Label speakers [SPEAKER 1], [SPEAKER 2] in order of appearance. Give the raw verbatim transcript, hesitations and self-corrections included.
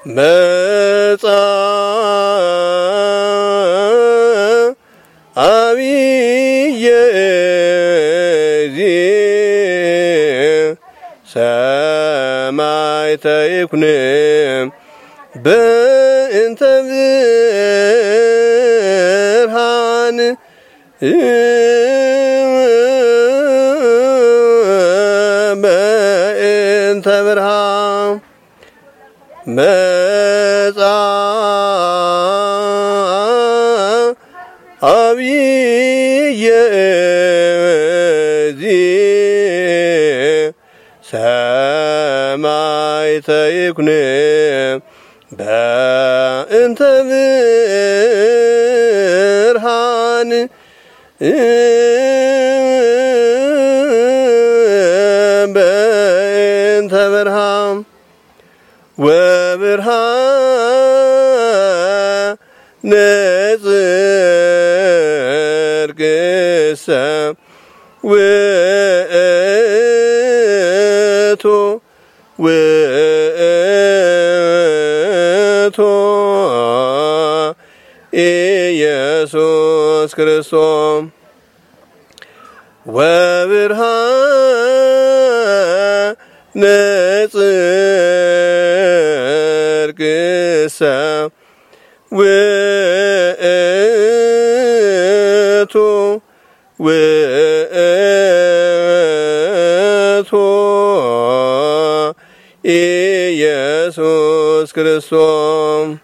[SPEAKER 1] መጻ አብየ እግዚእ ሰማዕተ ይኩን በእንተ ብርሃን በእንተ ብርሃን መጻ አብየ እግዚእ ሰማዕተ ይኩን በእንተ ብርሃን በእንተ ብርሃን ወብርሃነ ጽድቅሰ ውእቱ ውእቱ ኢየሱስ ክርስቶስ ወብርሃነ ጽድቅሰ ውእቱ ውእቱ ኢየሱስ ክርስቶስ